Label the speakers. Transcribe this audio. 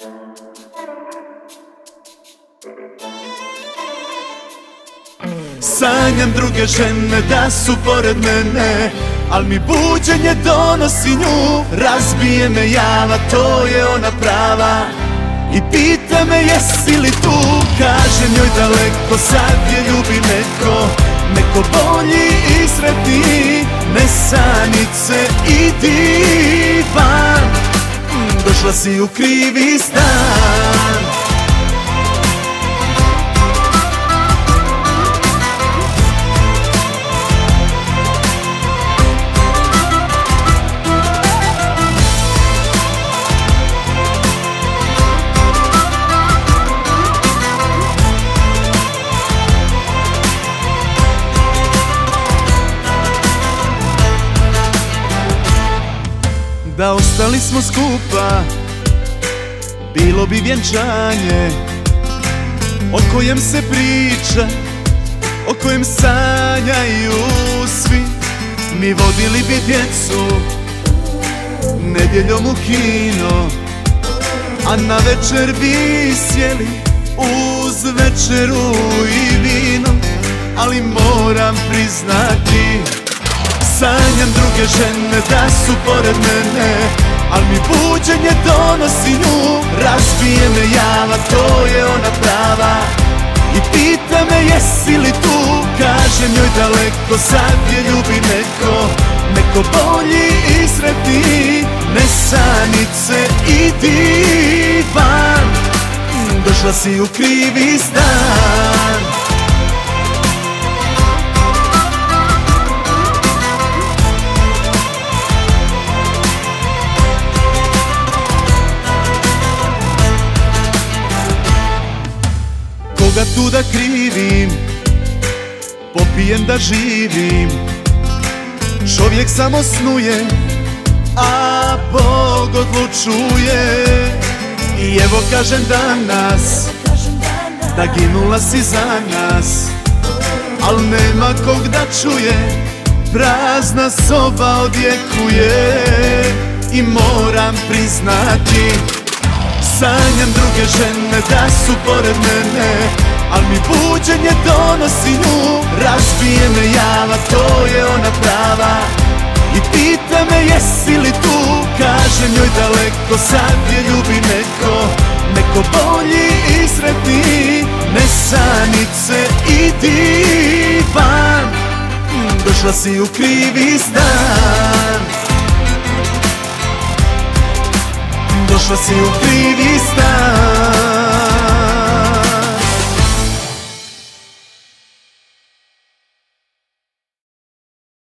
Speaker 1: Sanjam druge žene da su pored mene, al mi buđenje donosi nju. Razbije me java, to je ona prava, i pita me jesi li tu. Kažem njoj daleko, sad je ljubi neko, neko bolji i sretniji. Nesanice i divan, došla si u krivi stan. Da ostali smo skupa, bilo bi vjenčanje, o kojem se priča, o kojem sanjaju svi. Mi vodili bi djecu nedjeljom u kino, a na večer bi sjeli uz večeru i vino. Ali moram priznati, sanjam druge žene da su pored mene, al mi buđenje donosi nju. Razbije me java, to je ona prava, i pita me jesi li tu. Kažem njoj daleko, sad je ljubi neko, neko bolji i sretniji. Nesanice i divan, došla si u krivi stan. Koga tu da krivim, popijem da živim. Čovjek samo snuje, a Bog odlučuje. I evo kažem danas, da ginula si za nas, al nema kog da čuje, prazna soba odjekuje. I moram priznati, sanjam druge žene da su pored mene, al mi buđenje donosi nju. Razbije me java, to je ona prava, i pita me jesi li tu. Kažem njoj daleko, sad je ljubi neko, neko bolji i sretniji. Nesanice i divan, došla si u krivi stan. Došla si u krivi stan.